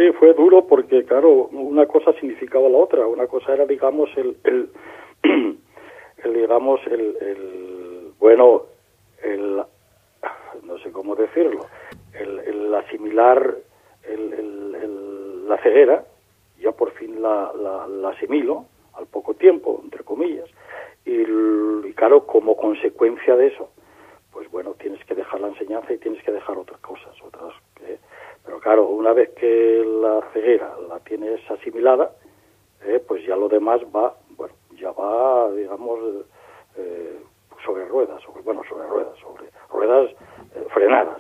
Sí, fue duro porque, claro, una cosa significaba la otra. Una cosa era, digamos, no sé cómo decirlo, el asimilar la ceguera. Yo por fin la asimilo al poco tiempo, entre comillas, y claro, como consecuencia de eso, pues bueno, tienes que dejar la enseñanza y tienes que dejar otras cosas, pero claro, una vez que la ceguera la tienes asimilada, pues ya lo demás va, digamos, sobre ruedas, sobre ruedas frenadas,